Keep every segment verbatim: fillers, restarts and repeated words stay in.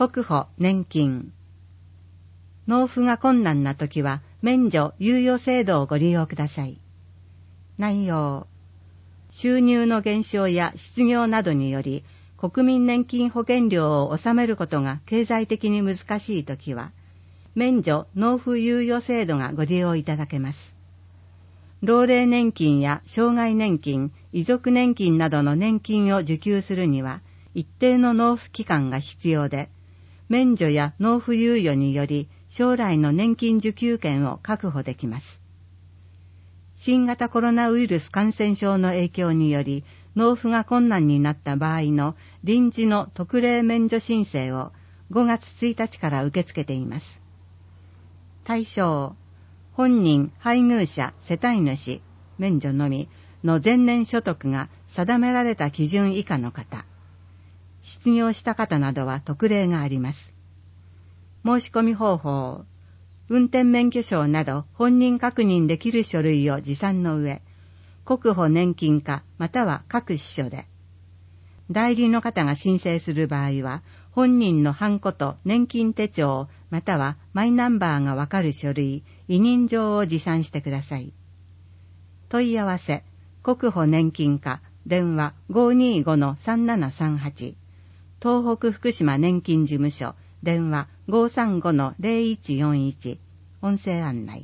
国保年金。納付が困難な時は免除猶予制度をご利用ください。内容。収入の減少や失業などにより国民年金保険料を納めることが経済的に難しいときは、免除納付猶予制度がご利用いただけます。老齢年金や障害年金、遺族年金などの年金を受給するには、一定の納付期間が必要で、免除や納付猶予により将来の年金受給権を確保できます。新型コロナウイルス感染症の影響により、納付が困難になった場合の臨時の特例免除申請をごがつついたちから受け付けています。対象、本人、配偶者、世帯主、免除のみの前年所得が定められた基準以下の方、失業した方などは特例があります。申し込み方法、運転免許証など本人確認できる書類を持参の上、国保年金課または各支所で、代理の方が申請する場合は、本人のハンコと年金手帳またはマイナンバーがわかる書類、委任状を持参してください。問い合わせ、国保年金課、電話 ごーにーごのさんななさんはち、東北福島年金事務所、電話 ごーさんごのゼロいちよんいち、音声案内。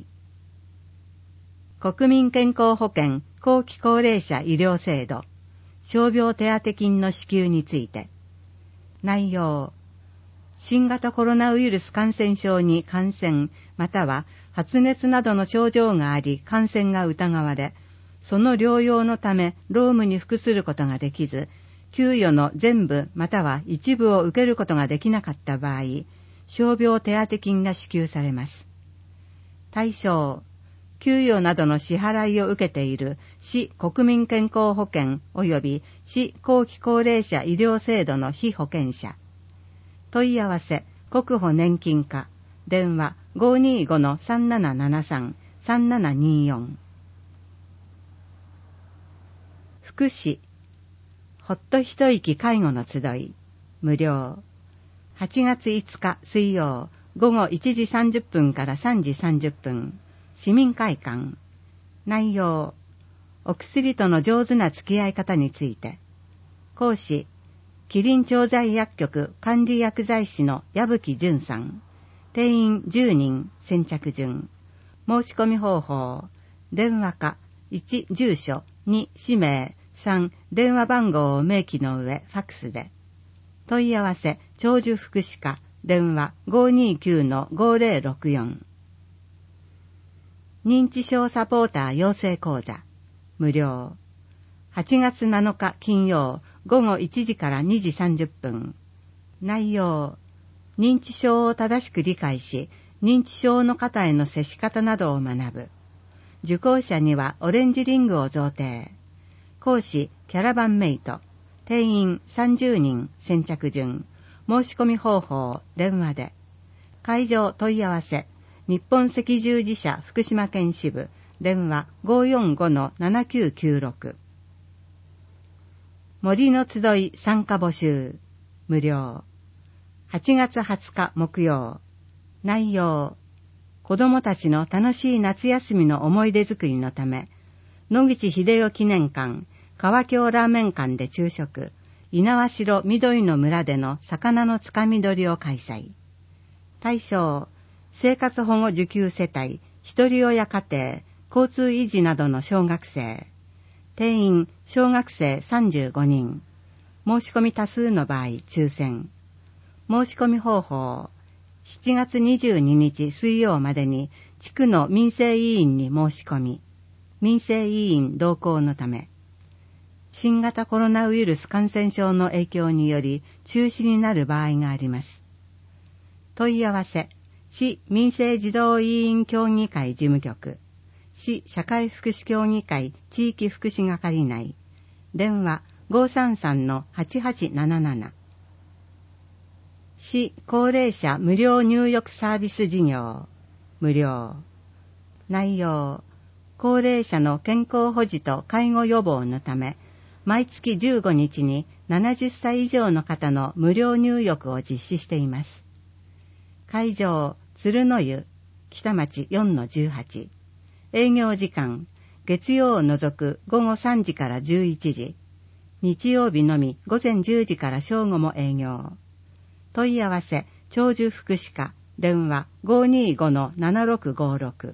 国民健康保険後期高齢者医療制度、傷病手当金の支給について。内容。新型コロナウイルス感染症に感染、または発熱などの症状があり感染が疑われ、その療養のため労務に服することができず、給与の全部または一部を受けることができなかった場合、傷病手当金が支給されます。対象。給与などの支払いを受けている市国民健康保険及び市後期高齢者医療制度の被保険者。問い合わせ、国保年金課、電話 ごーにーごのさんななななさん、さんななにーよん。福祉、ほっと一息介護の集い、無料。はちがついつか水曜、午後いちじさんじゅっぷんからさんじさんじゅっぷん。市民会館。内容。お薬との上手な付き合い方について。講師。キリン調剤薬局管理薬剤師の矢吹淳さん。定員じゅうにん、先着順。申し込み方法。電話か。いち、住所。に、氏名。さん、電話番号を明記の上、ファックスで。問い合わせ、長寿福祉課。電話 ごーにーきゅうのごーぜろろくよん。認知症サポーター養成講座、無料。はちがつなのか金曜、午後いちじからにじさんじゅっぷん。内容。認知症を正しく理解し、認知症の方への接し方などを学ぶ。受講者にはオレンジリングを贈呈。講師、キャラバンメイト。定員さんじゅうにん、先着順。申し込み方法、電話で。会場問い合わせ。日本赤十字社福島県支部、電話 ごーよんごのななきゅうきゅうろく。森の集い参加募集、無料。はちがつはつか木曜。内容。子どもたちの楽しい夏休みの思い出作りのため、野口英世記念館、川京ラーメン館で昼食、猪苗代緑の村での魚のつかみ取りを開催。対象。生活保護受給世帯、一人親家庭、交通維持などの小学生。定員、小学生さんじゅうごにん。申し込み多数の場合、抽選。申し込み方法。しちがつにじゅうににち水曜までに、地区の民生委員に申し込み。民生委員同行のため。新型コロナウイルス感染症の影響により、中止になる場合があります。問い合わせ。市民生児童委員協議会事務局、市社会福祉協議会地域福祉係内、電話 ごーさんさんのはちはちなななな。市高齢者無料入浴サービス事業、無料。内容。高齢者の健康保持と介護予防のため、 毎月じゅうごにちにななじゅっさい以上の方の無料入浴を実施しています。会場、鶴の湯、北町 よんのじゅうはち。営業時間、月曜を除くごごさんじからじゅういちじ。日曜日のみごぜんじゅうじから正午も営業。問い合わせ、長寿福祉課、電話 ごーにーごのななろくごろく。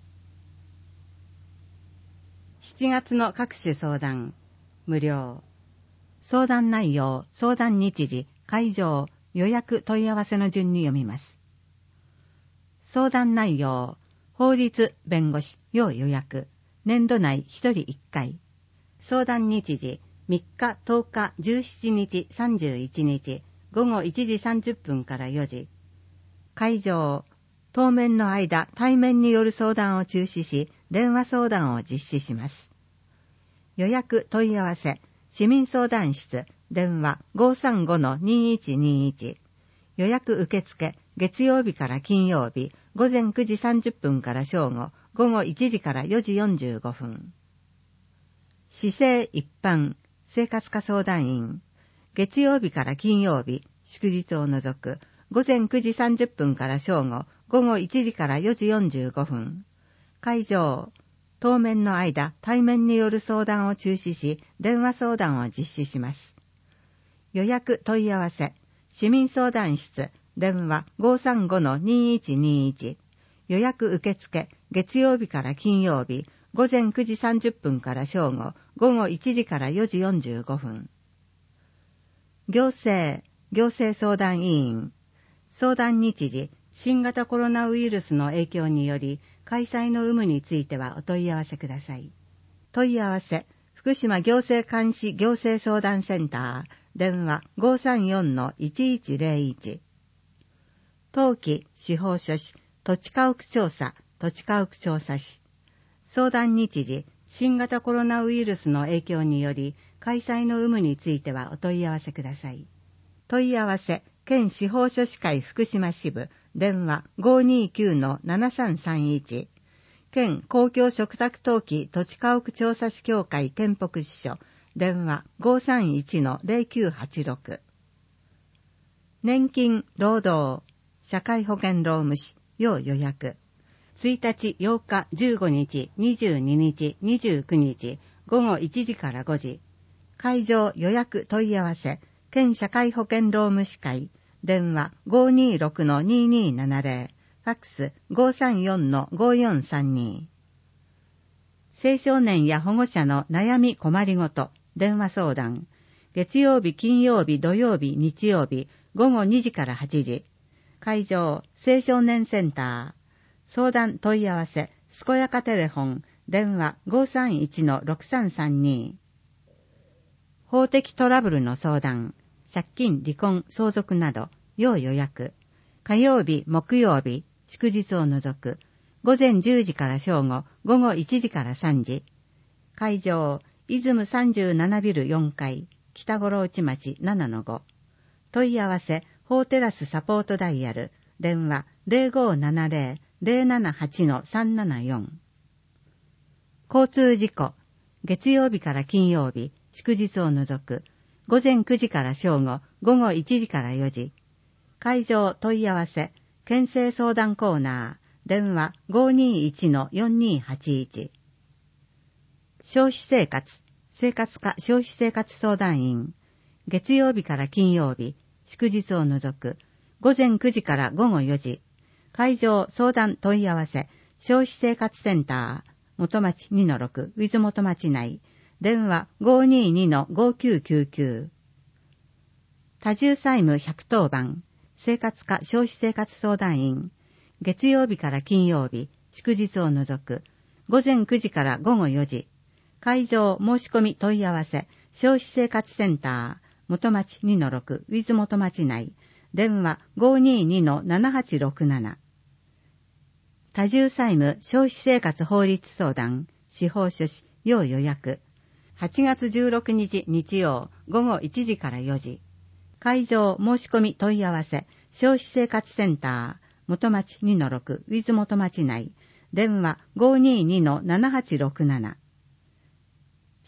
しちがつの各種相談、無料。相談内容、相談日時、会場、予約問い合わせの順に読みます。相談内容、法律、弁護士、要予約、年度内ひとりいっかい。相談日時、みっか、とおか、じゅうしちにち、さんじゅういちにち、ごごいちじさんじゅっぷんからよじ。会場、当面の間、対面による相談を中止し、電話相談を実施します。予約問い合わせ、市民相談室、電話 ごーさんごのにーいちにーいち。予約受付、月曜日から金曜日、ごぜんくじさんじゅっぷんから正午、ごごいちじからよじよんじゅうごふん。市政一般、生活科相談員、月曜日から金曜日、祝日を除く、ごぜんくじさんじゅっぷんから正午、ごごいちじからよじよんじゅうごふん。会場、当面の間、対面による相談を中止し、電話相談を実施します。予約問い合わせ、市民相談室、電話 ごーさんごのにーいちにーいち。予約受付、月曜日から金曜日、ごぜんくじさんじゅっぷんから正午、ごごいちじからよじよんじゅうごふん。行政、行政相談委員、相談日時、新型コロナウイルスの影響により、開催の有無についてはお問い合わせください。問い合わせ、福島行政監視行政相談センター、電話 ごーさんよんのいちいちぜろいち。登記、司法書士、土地家屋調査、土地家屋調査士。相談日時、新型コロナウイルスの影響により、開催の有無についてはお問い合わせください。問い合わせ、県司法書士会福島支部、電話 ごーにーきゅうのななさんさんいち。県公共嘱託登記土地家屋調査士協会県北支所、電話 ごーさんいちのぜろきゅうはちろく。年金、労働、社会保険労務士、要予約。ついたち、ようか、じゅうごにち、にじゅうににち、にじゅうくにち、ごごいちじからごじ。会場予約問い合わせ、県社会保険労務士会、電話 ごーにーろくのにーにーななぜろ、ファックス ごーさんよんのごーよんさんに。青少年や保護者の悩み困りごと、電話相談、月曜日、金曜日、土曜日、日曜日、ごごにじからはちじ。会場、青少年センター。相談問い合わせ、すこやかテレフォン、電話 ごーさんいちのろくさんさんに。法的トラブルの相談、借金、離婚、相続など、要予約。火曜日、木曜日、祝日を除く、ごぜんじゅうじから正午、ごごいちじからさんじ。会場、出雲さんじゅうななビルよんかい、北五郎内町 ななのご。問い合わせ、法テラスサポートダイヤル、電話 ぜろごーななぜろ、ぜろななはちのさんななよん。交通事故、月曜日から金曜日、祝日を除く、ごぜんくじから正午、ごごいちじからよじ。会場問い合わせ、県政相談コーナー、電話 ごーにーいちのよんにーはちいち。消費生活、生活課消費生活相談員、月曜日から金曜日、祝日を除く、ごぜんくじからごごよじ。会場相談問い合わせ、消費生活センター、元町 にのろく、ウィズ元町内、電話 ごーにーにのごーきゅうきゅうきゅう。多重債務ひゃくとおばん、生活課消費生活相談員、月曜日から金曜日、祝日を除く、ごぜんくじからごごよじ。会場申し込み問い合わせ、消費生活センター、元町 にのろく、ウィズ元町内、電話 ごーにーにのななはちろくなな。多重債務消費生活法律相談、司法書士、要予約。はちがつじゅうろくにち日曜、ごごいちじからよじ。会場申し込み問い合わせ、消費生活センター、元町 にのろく、ウィズ元町内、電話 ごーにーにのななはちろくなな。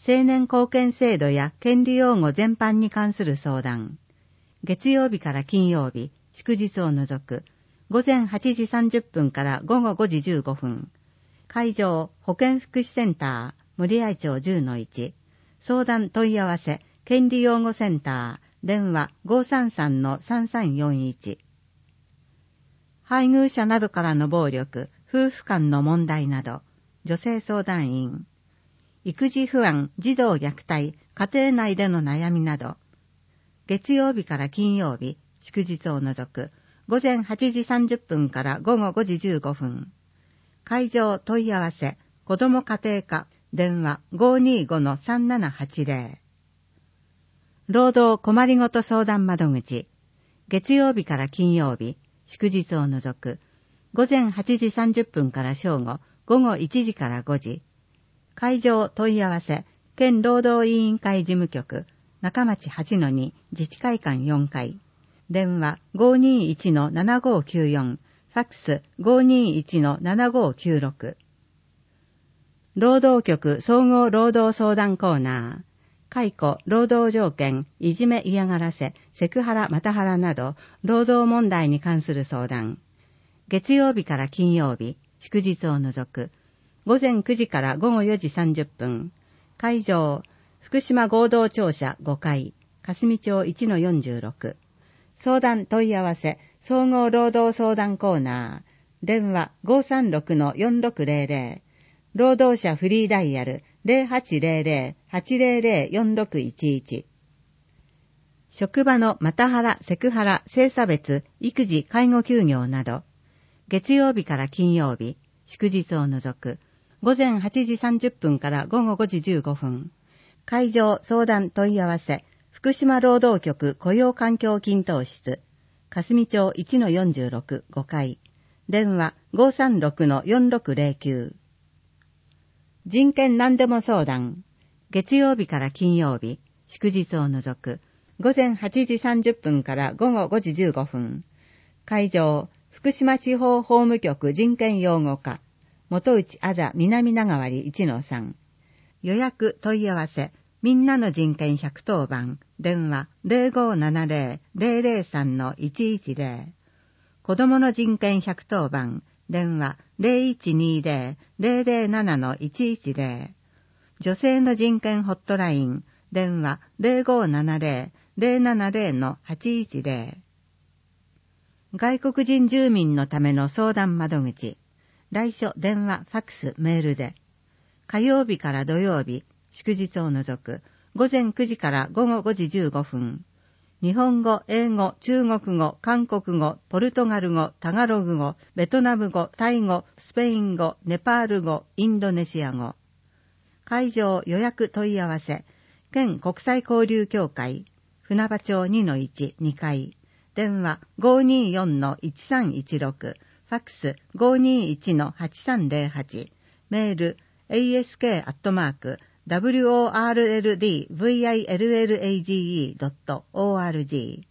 青年貢献制度や権利擁護全般に関する相談。月曜日から金曜日、祝日を除く、午前はちじさんじゅっぷんから午後ごじじゅうごふん。会場、保健福祉センター、森合町 じゅうのいち。相談問い合わせ、権利擁護センター、電話 ごさんさんのさんさんよんいち。配偶者などからの暴力、夫婦間の問題など、女性相談員。育児不安、児童虐待、家庭内での悩みなど、月曜日から金曜日、祝日を除く、午前はちじさんじゅっぷんから午後ごじじゅうごふん。会場問い合わせ、子ども家庭課、電話 ごーにーごのさんななはちぜろ。労働困りごと相談窓口、月曜日から金曜日、祝日を除く、午前はちじさんじゅっぷんから正午、午後いちじからごじ。会場問い合わせ、県労働委員会事務局、中町 はちのに 自治会館よんかい。電話 ごーにーいちのななごーきゅうよん、ファックス ごーにーいちのななごーきゅうろく。労働局総合労働相談コーナー。解雇、労働条件、いじめ嫌がらせ、セクハラ、マタハラなど、労働問題に関する相談。月曜日から金曜日、祝日を除く。午前くじから午後よじさんじゅっぷん。会場、福島合同庁舎ごかい、霞町 いちのよんじゅうろく。相談問い合わせ、総合労働相談コーナー。電話 ごーさんろくのよんろくぜろぜろ。労働者フリーダイヤル ゼロはちゼロゼロ はちゼロゼロ よんろくいちいち。職場のマタハラ、セクハラ、性差別、育児、介護休業など、月曜日から金曜日、祝日を除く、午前はちじさんじゅっぷんから午後ごじじゅうごふん。会場相談問い合わせ、福島労働局雇用環境均等室、霞町 いちのよんじゅうろく ごかい。電話 ごーさんろくのよんろくぜろきゅう。人権何でも相談。月曜日から金曜日、祝日を除く、午前はちじさんじゅっぷんから午後ごじじゅうごふん。会場、福島地方法務局人権擁護課、元内あざ南長割 いちのさん。予約問い合わせ、みんなの人権ひゃくとおばん、電話 ゼロごーななゼロ ゼロゼロさんのいちいちゼロ。子供の人権ひゃくとおばん、電話 ゼロいちにゼロ ゼロゼロななのいちいちゼロ。女性の人権ホットライン、電話 ゼロごーななゼロ ゼロななゼロのはちいちゼロ。外国人住民のための相談窓口、来所電話、ファックス、メールで、火曜日から土曜日、祝日を除く、午前くじから午後ごじじゅうごふん。日本語、英語、中国語、韓国語、ポルトガル語、タガログ語、ベトナム語、タイ語、スペイン語、ネパール語、インドネシア語。会場予約問い合わせ、県国際交流協会、船場町 にのいち、にかい。電話 ごーにーよんのいちさんいちろく、ファックス ごーにーいちのはちさんゼロはち、メール エーエスケー アットマーク ダブリューオーアールエルディーブイアイエルエルエージーイードットオーアールジー。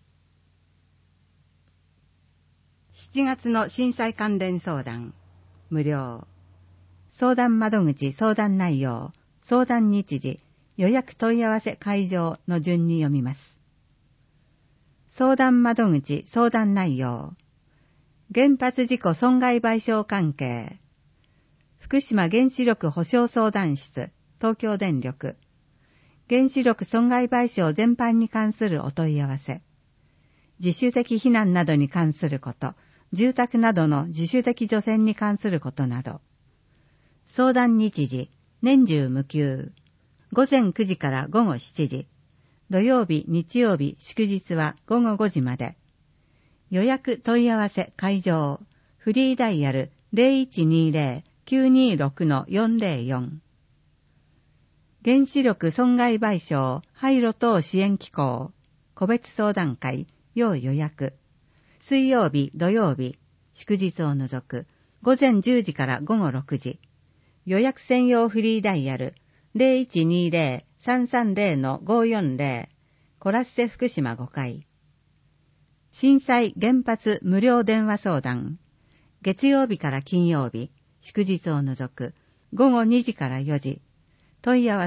しちがつの震災関連相談、無料。相談窓口相談内容、相談日時、予約問い合わせ会場の順に読みます。相談窓口相談内容、原発事故損害賠償関係、福島原子力保障相談室、東京電力、原子力損害賠償全般に関するお問い合わせ、自主的避難などに関すること、住宅などの自主的除染に関することなど。相談日時、年中無休、午前くじから午後しちじ、土曜日、日曜日、祝日は午後ごじまで。予約問い合わせ会場、フリーダイヤル ゼロいちにゼロ きゅうにろくのよんゼロよん。原子力損害賠償廃炉等支援機構、個別相談会、要予約。水曜日、土曜日、祝日を除く、午前じゅうじから午後ろくじ。予約専用フリーダイヤル、ゼロいちにゼロ さんさんゼロのごよんゼロ、コラッセ福島ごかい。震災原発無料電話相談、月曜日から金曜日、祝日を除く、午後にじからよじ。問い合わせ、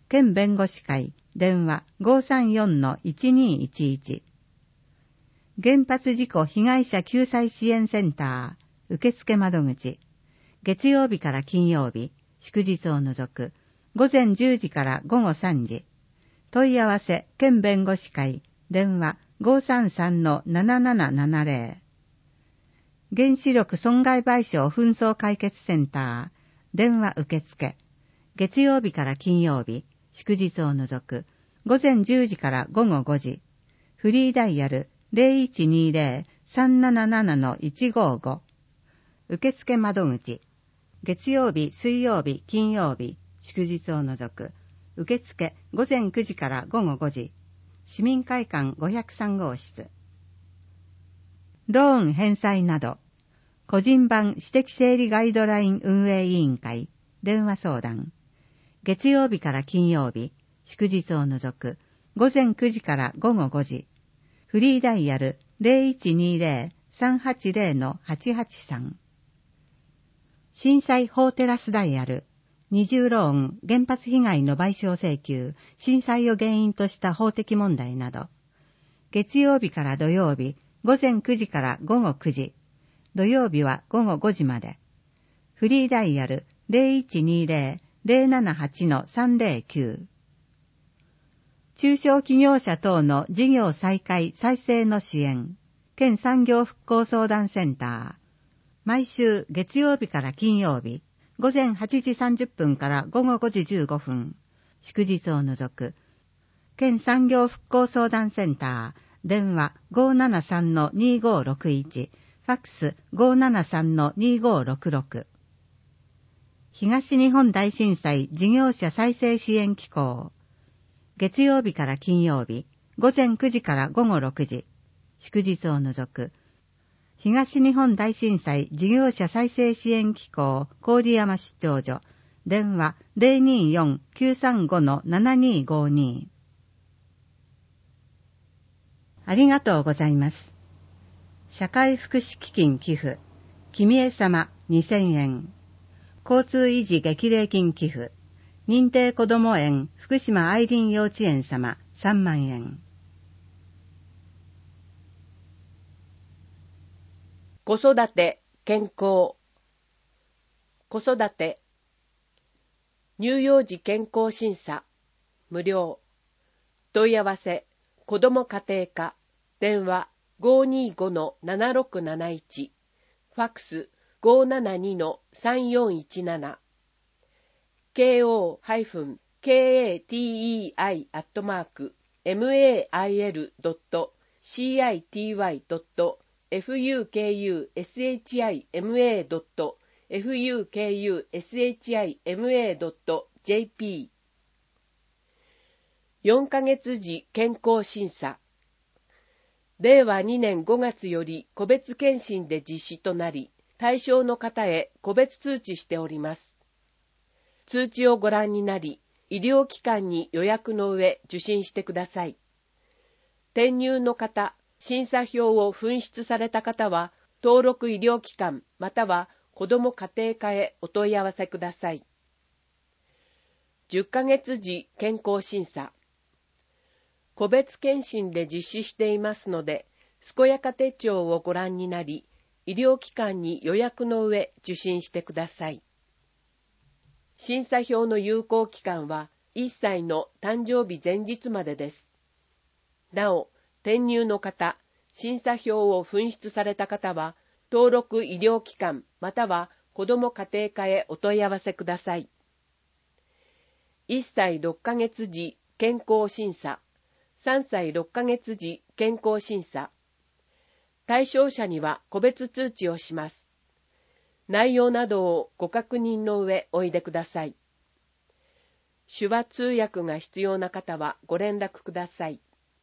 県弁護士会電話 ごーさんよんのいちにーいちいち。原発事故被害者救済支援センター受付窓口、月曜日から金曜日、祝日を除く午前じゅうじから午後さんじ。問い合わせ県弁護士会電話 ごーさんさんのななななななぜろ。原子力損害賠償紛争解決センター電話受付、月曜日から金曜日、祝日を除く午前じゅうじから午後ごじ。フリーダイヤル ゼロいちにゼロ さんななななのいちごご。受付窓口、月曜日、水曜日、金曜日、祝日を除く受付午前くじから午後ごじ。市民会館ごひゃくさん号室。ローン返済など、個人版私的整理ガイドライン運営委員会電話相談。月曜日から金曜日、祝日を除く午前くじから午後ごじ。フリーダイヤル ゼロいちにゼロ さんはちゼロのはちはちさん。震災法テラスダイヤル、二重ローン、原発被害の賠償請求、震災を原因とした法的問題など、月曜日から土曜日、午前くじから午後くじ、土曜日は午後ごじまで。フリーダイヤル ゼロいちにゼロ ゼロななはちのさんゼロきゅう。中小企業者等の事業再開再生の支援、県産業復興相談センター。毎週月曜日から金曜日、午前はちじさんじゅっぷんから午後ごじじゅうごふん、祝日を除く、県産業復興相談センター、電話 ごーななさんのにごーろくいち、ファックス ごーななさんのにごーろくろく。東日本大震災事業者再生支援機構。月曜日から金曜日、午前くじから午後ろくじ、祝日を除く、東日本大震災事業者再生支援機構郡山出張所、電話 ゼロにーよん きゅうさんごのななにーごに。ありがとうございます。社会福祉基金寄付、君江様にせんえん。交通維持激励金寄付、認定こども園福島愛林幼稚園様さんまんえん。 子育て健康。子育て乳幼児健康審査無料。問い合わせ子ども家庭課電話 ごーにーごのななろくなないち、ファックス ごーななにのさんよんいちなな、ケーオー ケーエーティーイーアイ アットマーク マイル ドット シーアイティーワイ ドット フユーケーユーエスエイチアイエムエー ドット フユーケーユーエスエイチアイエムエー ドット ジェーピー。よんかげつ時健康審査。れいわにねんごがつより個別検診で実施となり、対象の方へ個別通知しております。通知をご覧になり、医療機関に予約の上受診してください。転入の方、審査票を紛失された方は、登録医療機関または子ども家庭課へお問い合わせください。じゅっかげつ時健康審査。個別検診で実施していますので、健やか手帳をご覧になり、医療機関に予約の上受診してください。審査票の有効期間はいっさいの誕生日前日までです。なお、転入の方、審査票を紛失された方は、登録医療機関または子ども家庭課へお問い合わせください。いっさいろっかげつ時健康審査、さんさいろっかげつ時健康審査。対象者には個別通知をします。内容などをご確認の上おいでください。手話通訳が必要な方はご連絡ください。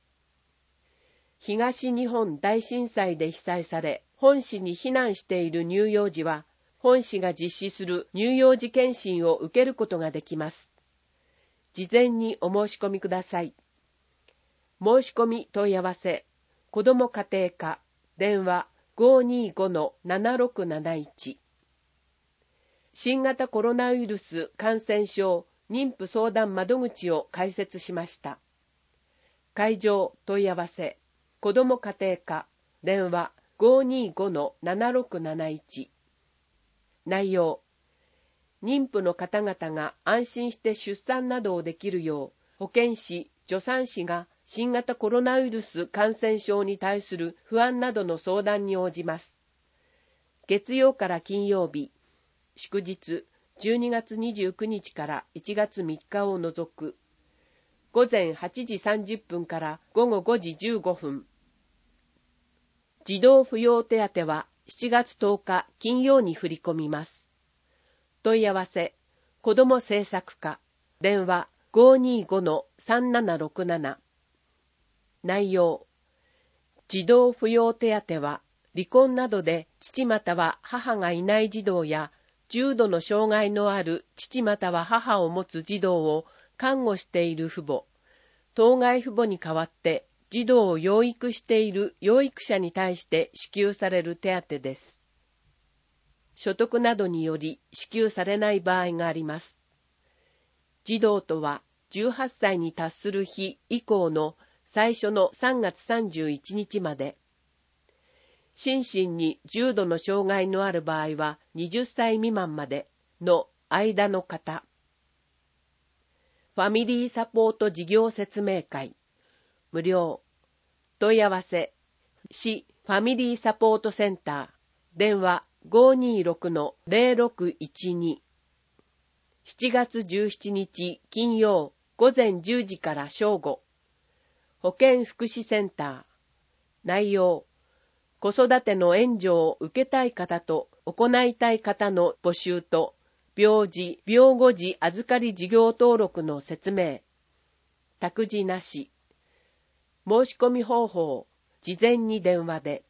東日本大震災で被災され、本市に避難している乳幼児は、本市が実施する乳幼児検診を受けることができます。事前にお申し込みください。申し込み問い合わせ、子ども家庭課、電話 ごーにーごのななろくなないち。新型コロナウイルス感染症妊婦相談窓口を開設しました。会場問い合わせ、子ども家庭課、電話 ごーにーごのななろくなないち。内容、妊婦の方々が安心して出産などをできるよう、保健師、助産師が新型コロナウイルス感染症に対する不安などの相談に応じます。月曜から金曜日、祝日じゅうにがつにじゅうくにちからいちがつみっかを除く、ごぜんはちじさんじゅっぷんからごごごじじゅうごふん。児童扶養手当はしちがつとおか金曜に振り込みます。問い合わせ、子ども政策課、電話 ごーにーごのさんななろくなな。内容、児童扶養手当は離婚などで父または母がいない児童や重度の障害のある父または母を持つ児童を看護している父母、当該父母に代わって児童を養育している養育者に対して支給される手当です。所得などにより支給されない場合があります。児童とはじゅうはっさいに達する日以降の最初のさんがつさんじゅういちにちまで、心身に重度の障害のある場合ははたち未満までの間の方。ファミリーサポート事業説明会、無料。問い合わせ、市ファミリーサポートセンター、電話 ごーにーろくのぜろろくいちに。しちがつじゅうしちにち金曜ごぜんじゅうじから正午。保健福祉センター。内容、子育ての援助を受けたい方と行いたい方の募集と、病児・病後児預かり事業登録の説明。託児なし。申し込み方法、事前に電話で。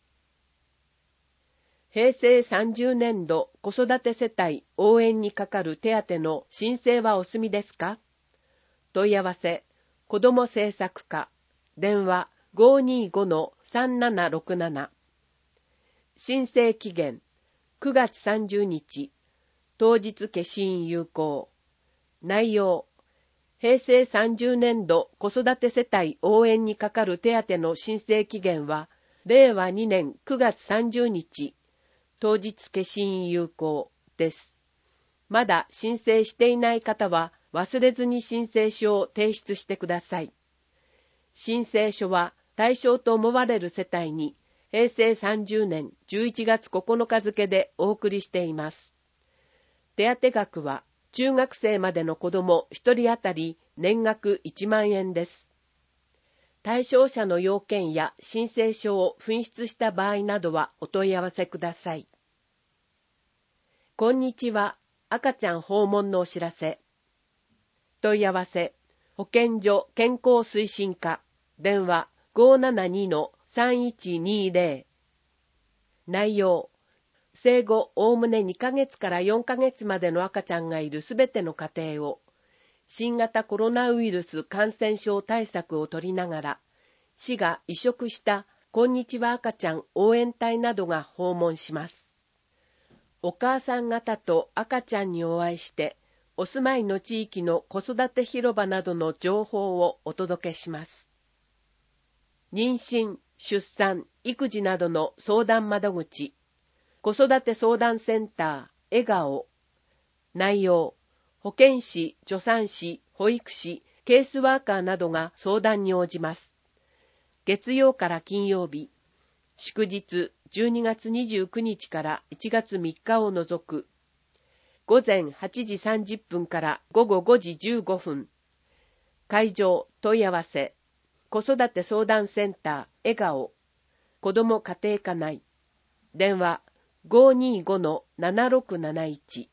へいせいさんじゅうねんど子育て世帯応援にかかる手当の申請はお済みですか？問い合わせ、子ども政策課、電話 ごーにーごのさんななろくなな。申請期限、くがつさんじゅうにち、当日消印有効。内容、へいせいさんじゅうねんど子育て世帯応援にかかる手当の申請期限は、れいわにねんくがつさんじゅうにち、当日消印有効です。まだ申請していない方は、忘れずに申請書を提出してください。申請書は対象と思われる世帯に、へいせいさんじゅうねんじゅういちがつここのか付でお送りしています。手当額は、中学生までの子どもひとり当たり年額いちまんえんです。対象者の要件や申請書を紛失した場合などはお問い合わせください。こんにちは、赤ちゃん訪問のお知らせ。問い合わせ、保健所健康推進課、電話 ごーななにのさんいちにぜろ。内容、生後おおむねにかげつからよんかげつまでの赤ちゃんがいるすべての家庭を、新型コロナウイルス感染症対策を取りながら、市が移植したこんにちは赤ちゃん応援隊などが訪問します。お母さん方と赤ちゃんにお会いして、お住まいの地域の子育て広場などの情報をお届けします。妊娠、出産、育児などの相談窓口、子育て相談センター、笑顔。内容、保健師、助産師、保育士、ケースワーカーなどが相談に応じます。月曜から金曜日、祝日じゅうにがつにじゅうくにちからいちがつみっかを除く、ごぜんはちじさんじゅっぷんからごごごじじゅうごふん。会場問い合わせ、子育て相談センター、笑顔。子ども家庭課内。電話 ごーにーごのななろくなないち。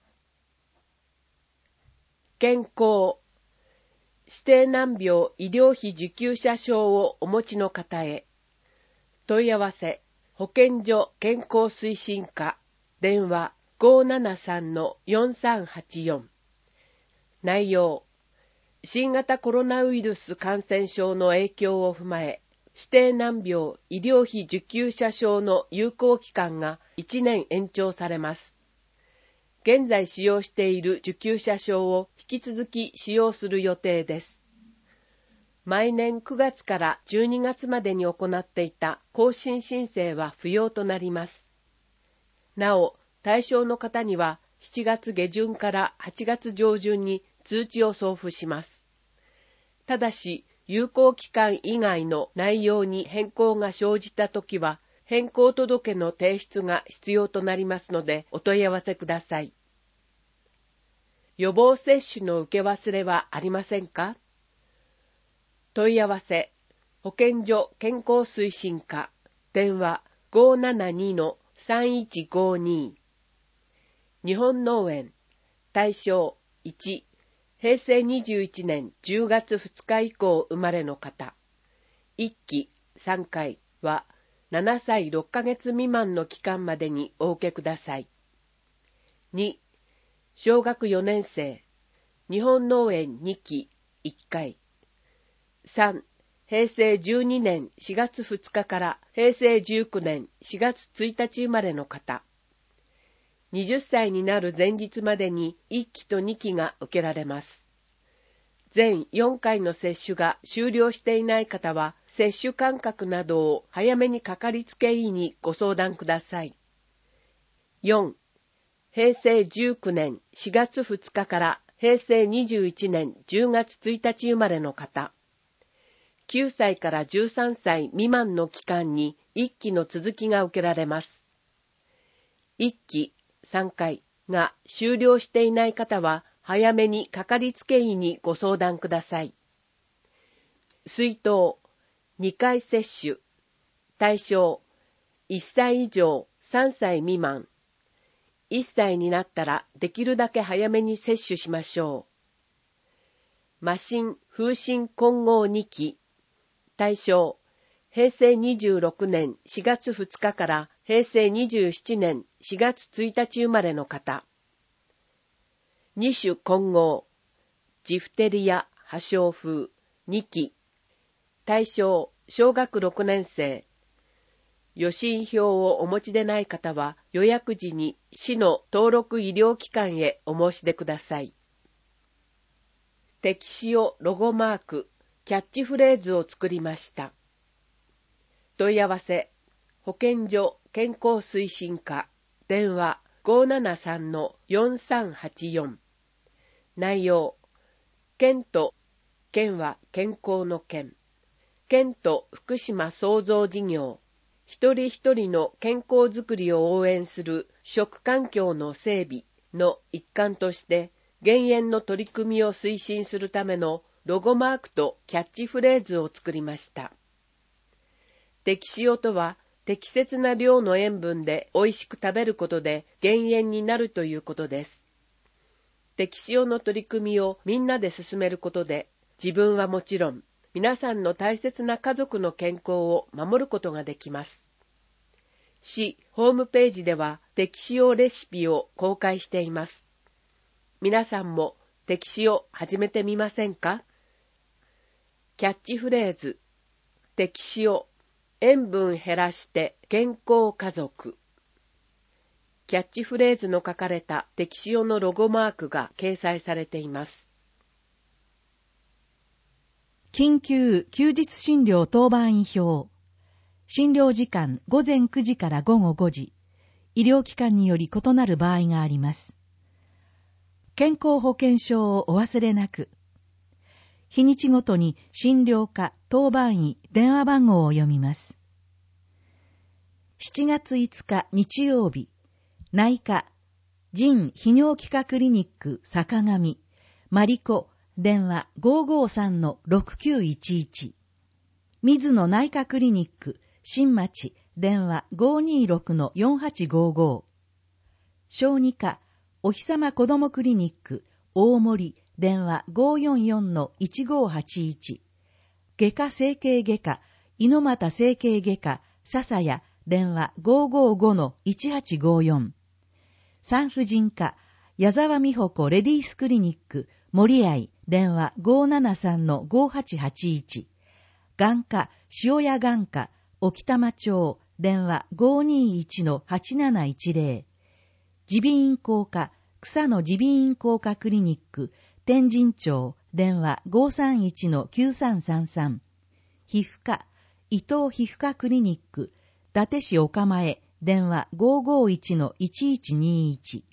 健康。指定難病医療費受給者証をお持ちの方へ。問い合わせ、保健所健康推進課、電話 ごーななさんのよんさんはちよん。内容、新型コロナウイルス感染症の影響を踏まえ、指定難病医療費受給者証の有効期間がいちねん延長されます。 現在使用している受給者証を引き続き使用する予定です。毎年くがつからじゅうにがつまでに行っていた更新申請は不要となります。なお、対象の方にはしちがつげじゅんからはちがつじょうじゅんに通知を送付します。ただし、有効期間以外の内容に変更が生じたときは、変更届の提出が必要となりますので、お問い合わせください。予防接種の受け忘れはありませんか？問い合わせ、保健所健康推進課、電話 ごーななにのさんいちごに。日本農園、対象いち、へいせいにじゅういちねんじゅうがつふつか以降生まれの方。いっきさんかいはななさいろっかげつ未満の期間までにお受けください。に、小学よねんせい、日本農園にきいっかい。さん、へいせいじゅうにねんしがつふつかからへいせいじゅうきゅうねんしがつついたち生まれの方。はたちになる前日までにいっきとにきが受けられます。全よんかいの接種が終了していない方は、接種間隔などを早めにかかりつけ医にご相談ください。よん、へいせいじゅうきゅうねんしがつふつかからへいせいにじゅういちねんじゅうがつついたち生まれの方。きゅうさいからじゅうさんさい未満の期間にいっきの続きが受けられます。いっきさんかいが終了していない方は、早めにかかりつけ医にご相談ください。水筒にかい接種。対象いっさい以上さんさい未満。いっさいになったらできるだけ早めに接種しましょう。麻疹風疹混合にき。対象へいせいにじゅうろくねんしがつふつかからへいせいにじゅうななねんしがつついたち生まれの方。に種混合、ジフテリア、破傷風、にき。対象、小学ろくねんせい。予診票をお持ちでない方は、予約時に市の登録医療機関へお申し出ください。敵使用ロゴマーク、キャッチフレーズを作りました。問い合わせ、保健所健康推進課、電話 ごーななさんのよんさんはちよん。内容、県と、県は健康の県。県と福島創造事業。一人一人の健康づくりを応援する食環境の整備の一環として、減塩の取り組みを推進するためのロゴマークとキャッチフレーズを作りました。適塩とは、適切な量の塩分で美味しく食べることで減塩になるということです。適塩の取り組みをみんなで進めることで、自分はもちろん、皆さんの大切な家族の健康を守ることができます。市ホームページでは適塩レシピを公開しています。皆さんも適塩始めてみませんか？キャッチフレーズ、適塩、塩分減らして健康家族。キャッチフレーズの書かれた適塩のロゴマークが掲載されています。 緊急休日診療当番医表。診療時間ごぜんくじからごごごじ。医療機関により異なる場合があります。健康保険証をお忘れなく。日にちごとに診療科、当番医、電話番号を読みます。しちがついつか日曜日、内科、腎泌尿器科クリニック坂上、マリコ、電話 ごーごーさんのろくきゅういちいち。水野内科クリニック、新町、電話 ごーにーろくのよんはちごーごー。小児科、おひさま子どもクリニック、大森、電話 ごーよんよんのいちごーはちいち。外科整形外科、猪俣整形外科、笹谷、電話 ごーごーごのいちはちごーよん。産婦人科、矢沢美穂子レディースクリニック、森合、電話 ごーななさんのごーはちはちいち。眼科、塩谷眼科、沖玉町、電話 ごーにーいちのはちなないちぜろ。耳鼻咽喉科、 草野耳鼻咽喉科クリニック、天神町、電話 ごーさんいちのきゅうさんさんさん。皮膚科、伊藤皮膚科クリニック、伊達市岡前、電話 ごーごーいちのいちいちにいち。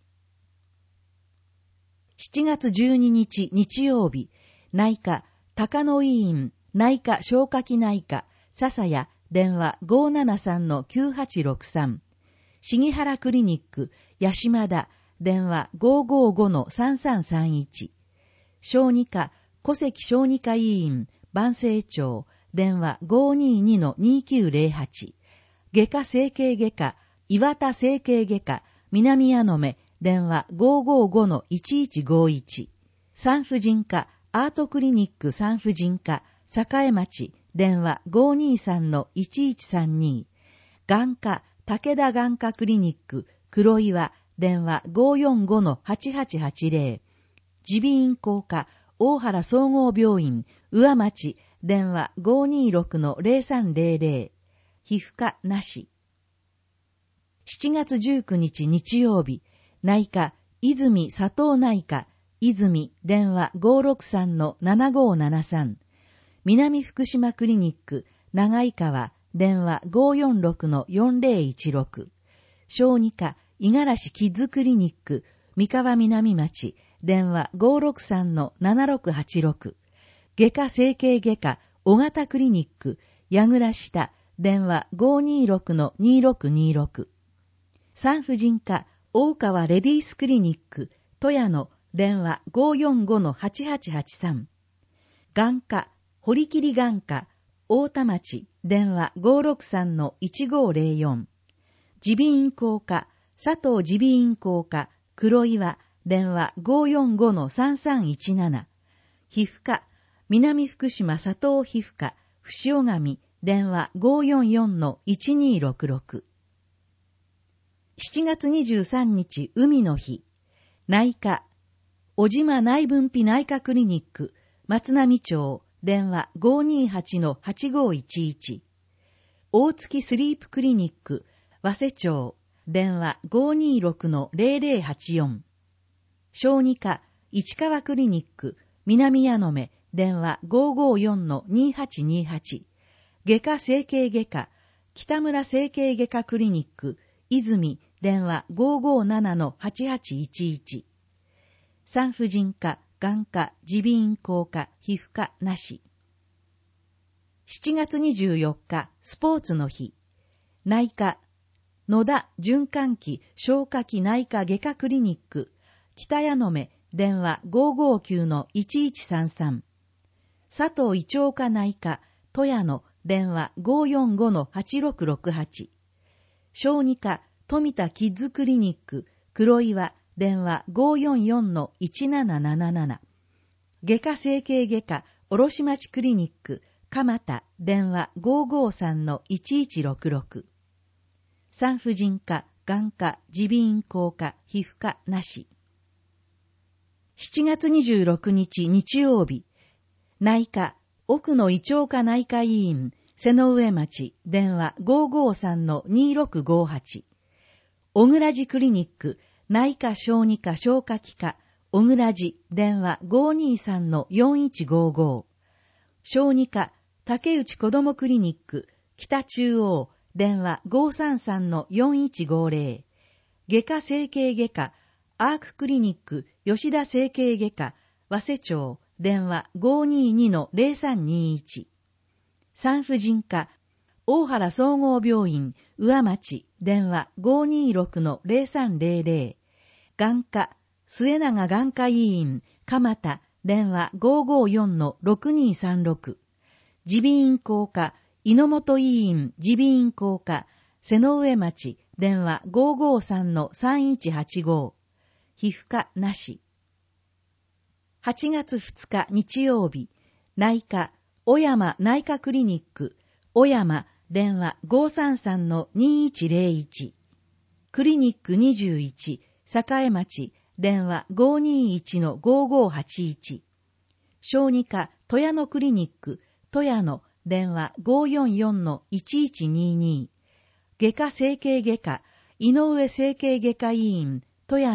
しちがつじゅうににち日曜日、内科、高野医院、内科消化器内科、笹谷、電話 ごーななさんのきゅうはちろくさん。杉原クリニック、八島田、電話 ごーごーごのさんさんさんいち。小児科、小関小児科医院、万世町、電話 ごーにーにのにきゅうぜろはち。外科整形外科、岩田整形外科、南矢野目、電話 ごーごーごのいちいちごいち。産婦人科、アートクリニック産婦人科、栄町、電話 ごーにーさんのいちいちさんに。眼科、武田眼科クリニック、黒岩、電話 ごーよんごのはちはちはちぜろ。耳鼻咽喉科、大原総合病院、宇和町、電話 ごーにーろくのぜろさんぜろぜろ。皮膚科なし。しちがつじゅうくにち日曜日、内科、泉佐藤内科、泉、電話 ごーろくさんのななごーななさん。南福島クリニック、長井川、電話 ごーよんろくのよんぜろいちろく。小児科、五十嵐キッズクリニック、三河南町、電話 ごーろくさんのななろくはちろく。外科整形外科、小型クリニック、矢倉下、電話 ごーにーろくのにろくにろく。産婦人科、大川レディースクリニック、富谷野、電話 ごーよんごのはちはちはちさん。眼科、堀切眼科、大田町、電話 ごーろくさんのいちごーぜろよん。耳鼻咽喉科、佐藤耳鼻咽喉科、黒岩、電話 ごーよんごのさんさんいちなな。皮膚科、南福島佐藤皮膚科、伏尾上、電話 ごーよんよんのいちにーろくろく。しちがつにじゅうさんにち海の日、内科、小島内分泌内科クリニック、松並町、電話 ごーにーはちのはちごーいちいち。大月スリープクリニック、早瀬町、電話 ごーにーろくのぜろぜろはちよん。小児科、市川クリニック、南矢野目、電話 ごーごーよんのにはちにはち。外科整形外科、北村整形外科クリニック、泉、電話 ごーごーななのはちはちいちいち。産婦人科、眼科、耳鼻咽喉科、皮膚科なし。しちがつにじゅうよっか、スポーツの日。内科、野田循環器消化器内科外科クリニック、北矢野目、電話 ごーごーきゅうのいちいちさんさん。佐藤胃腸科内科、富谷野、電話 ごーよんごのはちろくろくはち。小児科、富田キッズクリニック、黒岩、電話 ごーよんよんのいちなななななな。外科整形外科、卸町クリニック、蒲田、電話 ごーごーさんのいちいちろくろく。産婦人科、眼科、耳鼻咽喉科、皮膚科なし。しちがつにじゅうろくにち日曜日、内科、奥野胃腸科内科医院、瀬上町、電話 ごーごーさんのにろくごはち。小倉寺クリニック、内科小児科消化器科、小倉寺、電話 ごーにーさんのよんいちごご。小児科、竹内子どもクリニック、北中央、電話 ごーさんさんのよんいちごぜろ。外科整形外科、アーククリニック、吉田整形外科、早瀬町、電話 ごーにーにのぜろさんにいち。産婦人科、大原総合病院、宇和町、電話 ごーにーろくのぜろさんぜろぜろ。眼科、末永眼科医院、蒲田、電話 ごーごーよんのろくにーさんろく。耳鼻咽喉科、猪本医院耳鼻咽喉科、瀬上町、電話 ごーごーさんのさんいちはちご。皮膚科なし。はちがつふつか日曜日、内科、小山内科クリニック、小山、電話 ごーさんさんのにいちぜろいち。クリニックにじゅういち、栄町、電話 ごーにーいちのごーごーはちいち。小児科、富谷野クリニック、富谷野、電話 ごーよんよんのいちいちにに。外科整形外科、井上整形外科医院、富谷野、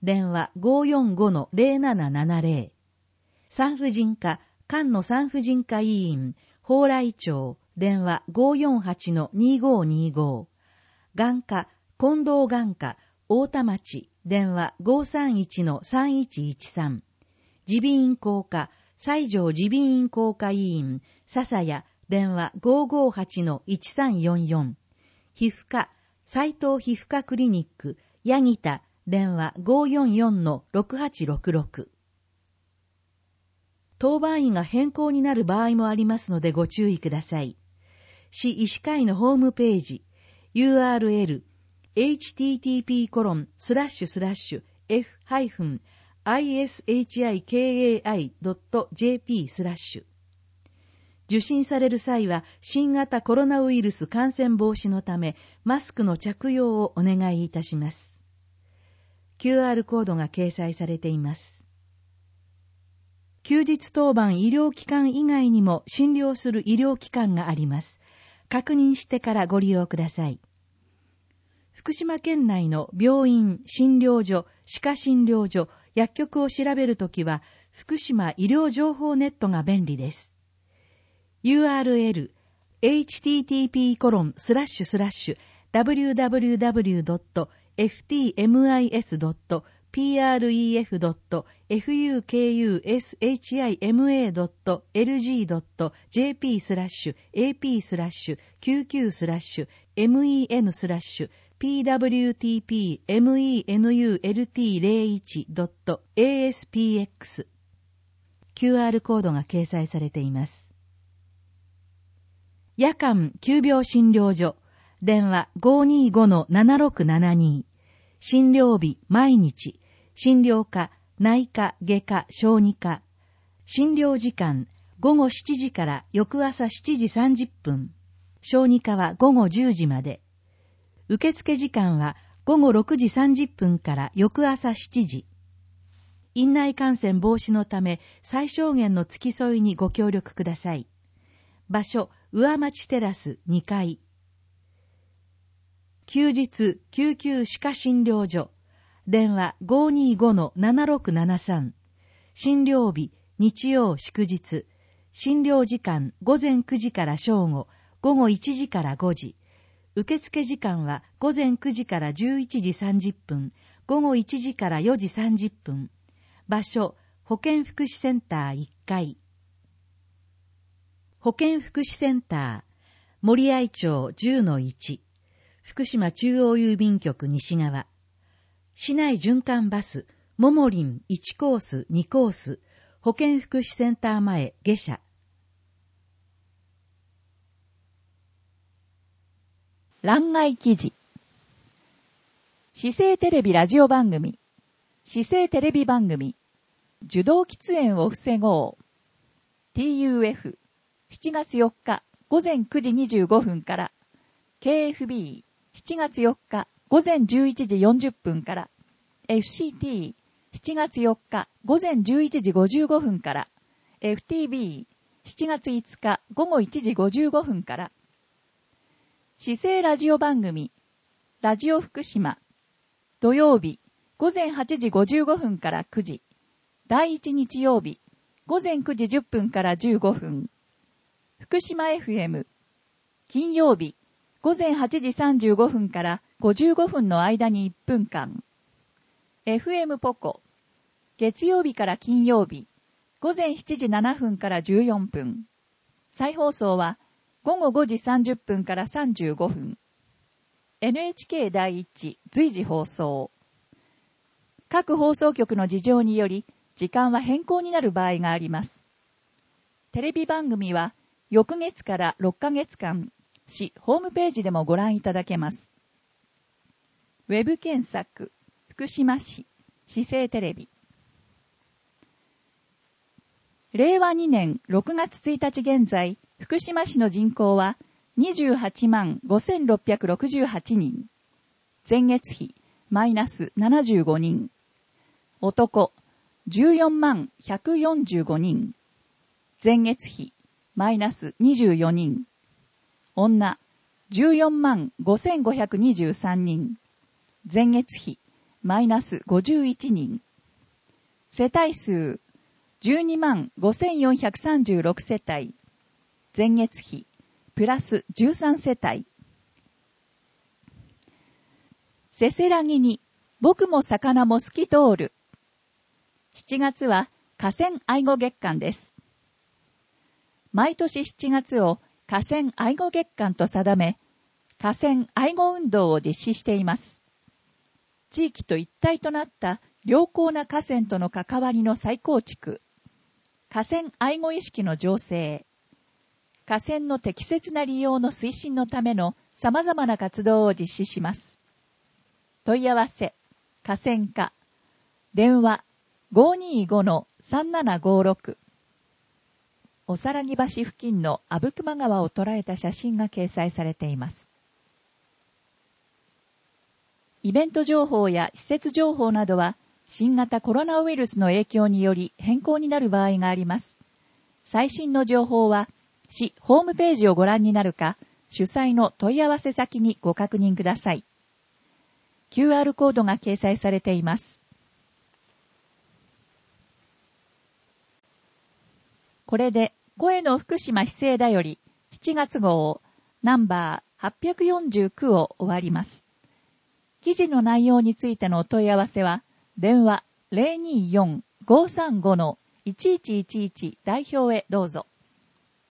電話 ごーよんごのゼロななななゼロ。産婦人科、菅野産婦人科医院、蓬莱町、電話 ごーよんはちのにごーにご。眼科、近藤眼科、大田町、電話 ごーさんいちのさんいちいちさん。耳鼻咽喉科、西条耳鼻咽喉科医院、笹谷、電話 ごーごーはちのいちさんよんよん。皮膚科、斉藤皮膚科クリニック、八木田、電話 ごーよんよんのろくはちろくろく。当番医が変更になる場合もありますのでご注意ください。市医師会のホームページ、ユーアールエル、エイチティーティーピーコロンスラッシュスラッシュエフハイフンアイエスエイチアイケーエーアイドットジェーピースラッシュ。受診される際は新型コロナウイルス感染防止のためマスクの着用をお願いいたします。キューアール コードが掲載されています。休日当番医療機関以外にも診療する医療機関があります。確認してからご利用ください。福島県内の病院、診療所、歯科診療所、薬局を調べるときは福島医療情報ネットが便利です。ユーアールエル、エイチティーティーピーコロンスラッシュスラッシュダブリューダブリューダブリュードットエフティーエムアイエスドットピーアールイーエフドットエフユーケーユーエスエイチアイエムエードットエルジードットジェーピースラッシュエーピースラッシュキューキュースラッシュエムイーエヌスラッシュピーダブリューティーピーエムイーエヌユーエルティーゼロいちドットエーエスピーエックス キューアール コードが掲載されています。夜間急病診療所、電話 ごーにーごのななろくななに。診療日毎日、診療科、内科、外科、小児科。診療時間、午後しちじから翌朝しちじさんじゅっぷん。小児科は午後じゅうじまで。受付時間は午後ろくじさんじゅっぷんから翌朝しちじ。院内感染防止のため最小限の付き添いにご協力ください。場所、上町テラスにかい。休日救急歯科診療所、電話 ごーにーごのななろくななさん。診療日日曜祝日。診療時間午前くじから正午、午後いちじからごじ。受付時間は午前くじからじゅういちじさんじゅっぷん、午後いちじからよじさんじゅっぷん。場所、保健福祉センターいっかい。保健福祉センター、森合町 じゅうのいち。福島中央郵便局西側。市内循環バス、ももりんいちコースにコース、保健福祉センター前下車。 欄外記事。市政テレビラジオ番組、市政テレビ番組、受動喫煙を防ごう。ティーユーエフ、しちがつよっか午前くじにじゅうごふんから、ケーエフビー、しちがつよっか午前じゅういちじよんじゅっぷんから、エフシーティー、しちがつよっか午前じゅういちじごじゅうごふんから、エフティービー、しちがついつか午後いちじごじゅうごふんから、市政ラジオ番組、ラジオ福島、土曜日、午前はちじごじゅうごふんからくじ、第一日曜日、午前くじじゅっぷんからじゅうごふん、福島 エフエム、金曜日、午前はちじさんじゅうごふんからごじゅうごふんの間にいっぷんかん、エフエム ポコ、月曜日から金曜日、午前しちじななふんからじゅうよんぷん、再放送は午後ごじさんじゅっぷんからさんじゅうごふん、エヌエイチケー 第一随時放送。各放送局の事情により時間は変更になる場合があります。テレビ番組は翌月からろっかげつかん、市ホームページでもご覧いただけます。ウェブ検索、福島市、市政テレビ。れいわにねんろくがつついたち現在、福島市の人口はにじゅうはちまんごせんろっぴゃくろくじゅうはちにん。前月比マイナスななじゅうごにん。男じゅうよんまんひゃくよんじゅうごにん。前月比マイナスにじゅうよにん。女じゅうよんまんごせんごひゃくにじゅうさんにん。前月比マイナスごじゅういちにん。世帯数じゅうにまんごせんよんひゃくさんじゅうろく世帯。前月比プラスじゅうさん世帯。せせらぎに僕も魚も透き通る。しちがつは河川愛護月間です。毎年しちがつを河川愛護月間と定め、河川愛護運動を実施しています。地域と一体となった良好な河川との関わりの再構築、河川愛護意識の醸成、河川の適切な利用の推進のための様々な活動を実施します。問い合わせ、河川課、電話 ごーにーごのさんななごろく。おさらぎ橋付近の阿武隈川を捉えた写真が掲載されています。イベント情報や施設情報などは新型コロナウイルスの影響により変更になる場合があります。最新の情報は市ホームページをご覧になるか、主催の問い合わせ先にご確認ください。キューアール コードが掲載されています。これで声の福島市政だよりしちがつ号ナンバーはっぴゃくよんじゅうきゅうを終わります。記事の内容についてのお問い合わせは電話 ゼロにーよん ごーさんごのいちいちいちいち 代表へどうぞ。